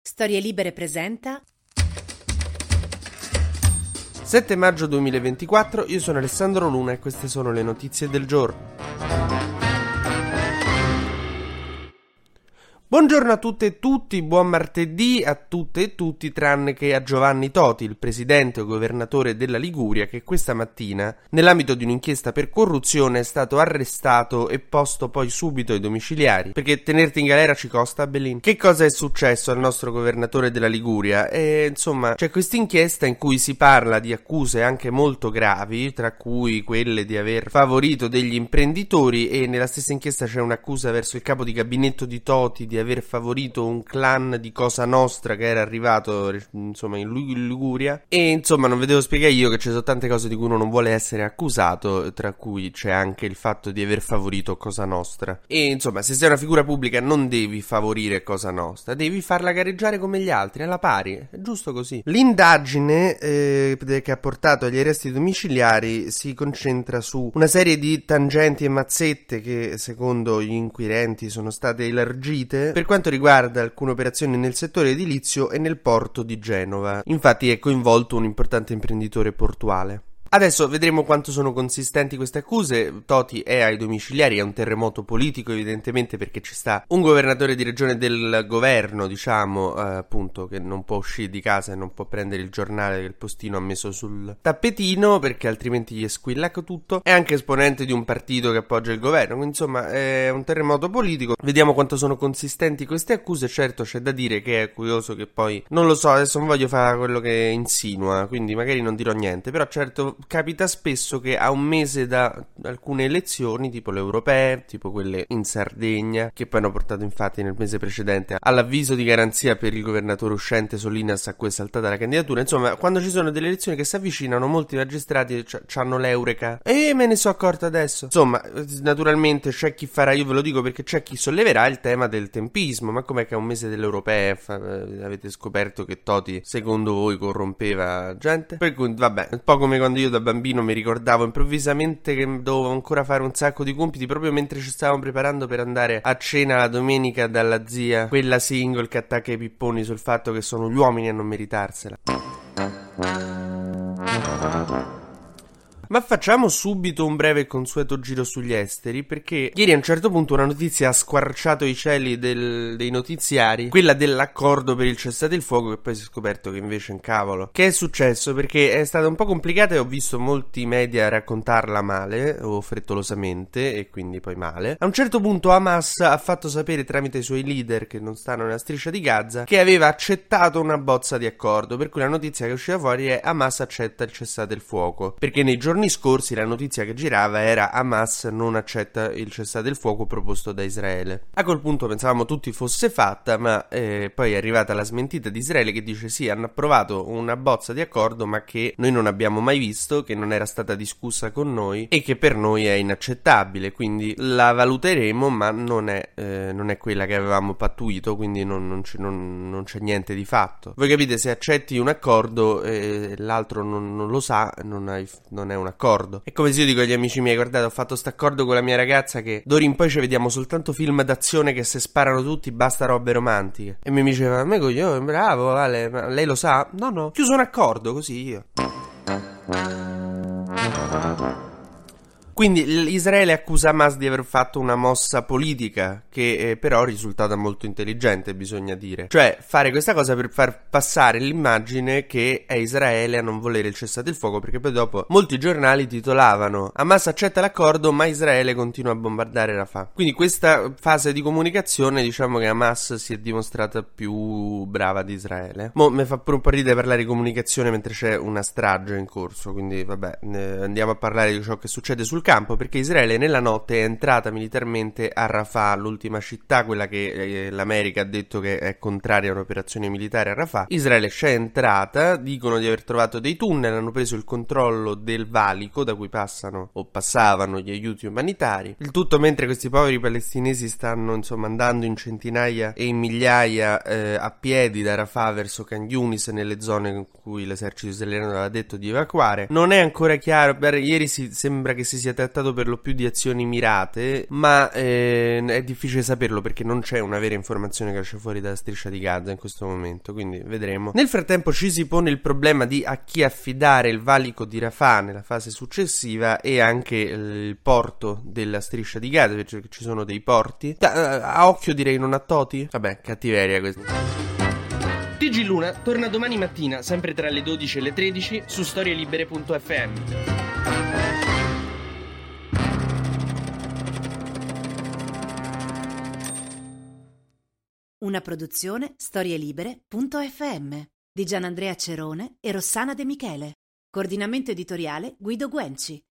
Storie Libere presenta 7 maggio 2024, io sono Alessandro Luna e queste sono le notizie del giorno. Buongiorno a tutte e tutti, buon martedì a tutte e tutti tranne che a Giovanni Toti, il presidente o governatore della Liguria, che questa mattina, nell'ambito di un'inchiesta per corruzione, è stato arrestato e posto poi subito ai domiciliari, perché tenerti in galera ci costa, Bellin. Che cosa è successo al nostro governatore della Liguria? Insomma, c'è questa inchiesta in cui si parla di accuse anche molto gravi, tra cui quelle di aver favorito degli imprenditori, e nella stessa inchiesta c'è un'accusa verso il capo di gabinetto di Toti di aver favorito un clan di Cosa Nostra che era arrivato insomma in Liguria. E insomma non vedevo spiegare io che ci sono tante cose di cui uno non vuole essere accusato, tra cui c'è anche il fatto di aver favorito Cosa Nostra. E insomma, se sei una figura pubblica non devi favorire Cosa Nostra, devi farla gareggiare come gli altri, alla pari, è giusto così. L'indagine che ha portato agli arresti domiciliari si concentra su una serie di tangenti e mazzette che secondo gli inquirenti sono state elargite per quanto riguarda alcune operazioni nel settore edilizio e nel porto di Genova. Infatti è coinvolto un importante imprenditore portuale. Adesso vedremo quanto sono consistenti queste accuse. Toti è ai domiciliari, è un terremoto politico evidentemente perché ci sta un governatore di regione del governo, diciamo, appunto, che non può uscire di casa e non può prendere il giornale che il postino ha messo sul tappetino perché altrimenti gli squilla tutto. È anche esponente di un partito che appoggia il governo, quindi insomma è un terremoto politico. Vediamo quanto sono consistenti queste accuse. Certo c'è da dire che è curioso che poi, non lo so, adesso non voglio fare quello che insinua, quindi magari non dirò niente, però certo capita spesso che a un mese da alcune elezioni, tipo le europee, tipo quelle in Sardegna, che poi hanno portato infatti nel mese precedente all'avviso di garanzia per il governatore uscente Solinas a cui è saltata la candidatura, insomma quando ci sono delle elezioni che si avvicinano molti magistrati hanno l'eureka e me ne sono accorto adesso. Insomma, naturalmente c'è chi farà, io ve lo dico perché c'è chi solleverà il tema del tempismo, ma com'è che a un mese delle europee avete scoperto che Toti secondo voi corrompeva gente? Per cui vabbè, un po' come quando io da bambino mi ricordavo improvvisamente che dovevo ancora fare un sacco di compiti proprio mentre ci stavamo preparando per andare a cena la domenica dalla zia, quella single che attacca i pipponi sul fatto che sono gli uomini a non meritarsela. Ma facciamo subito un breve e consueto giro sugli esteri, perché ieri a un certo punto una notizia ha squarciato i cieli dei notiziari, quella dell'accordo per il cessate il fuoco, che poi si è scoperto che invece è un cavolo. Che è successo? Perché è stata un po' complicata e ho visto molti media raccontarla male o frettolosamente, e quindi poi male. A un certo punto Hamas ha fatto sapere tramite i suoi leader che non stanno nella striscia di Gaza che aveva accettato una bozza di accordo, per cui la notizia che è uscita fuori è: Hamas accetta il cessate il fuoco, perché nei giorni scorsi la notizia che girava era: Hamas non accetta il cessate il fuoco proposto da Israele. A quel punto pensavamo tutti fosse fatta, ma poi è arrivata la smentita di Israele che dice: sì, hanno approvato una bozza di accordo ma che noi non abbiamo mai visto, che non era stata discussa con noi e che per noi è inaccettabile, quindi la valuteremo, ma non è quella che avevamo pattuito, quindi non c'è niente di fatto. Voi capite, se accetti un accordo l'altro non lo sa, non è un accordo. È come se io dico agli amici miei: guardate, ho fatto st'accordo con la mia ragazza che d'ora in poi ci vediamo soltanto film d'azione che se sparano tutti basta robe romantiche. E mi diceva: a me coglione, bravo Vale, ma lei lo sa? No, chiuso un accordo così io. Quindi Israele accusa Hamas di aver fatto una mossa politica che però è risultata molto intelligente, bisogna dire. Cioè fare questa cosa per far passare l'immagine che è Israele a non volere il cessate il fuoco, perché poi dopo molti giornali titolavano: Hamas accetta l'accordo ma Israele continua a bombardare Rafah. Quindi questa fase di comunicazione, diciamo che Hamas si è dimostrata più brava di Israele. Mo' mi fa pure un po' ridere parlare di comunicazione mentre c'è una strage in corso, quindi vabbè, andiamo a parlare di ciò che succede sul campo, perché Israele nella notte è entrata militarmente a Rafah, l'ultima città, quella che l'America ha detto che è contraria a un'operazione militare a Rafah. Israele c'è entrata, dicono di aver trovato dei tunnel, hanno preso il controllo del valico da cui passavano gli aiuti umanitari, il tutto mentre questi poveri palestinesi stanno insomma andando in centinaia e in migliaia a piedi da Rafah verso Khan Yunis, nelle zone in cui l'esercito israeliano aveva detto di evacuare. Non è ancora chiaro, ieri sembra che si sia sia trattato per lo più di azioni mirate, ma è difficile saperlo perché non c'è una vera informazione che esce fuori dalla striscia di Gaza in questo momento, quindi vedremo. Nel frattempo ci si pone il problema di a chi affidare il valico di Rafah nella fase successiva e anche il porto della striscia di Gaza, perché ci sono dei porti. A occhio direi non a Toti? Vabbè, cattiveria questa. TG Luna torna domani mattina, sempre tra le 12 e le 13, su storielibere.fm. Una produzione storielibere.fm di Gianandrea Cerone e Rossana De Michele. Coordinamento editoriale Guido Guenci.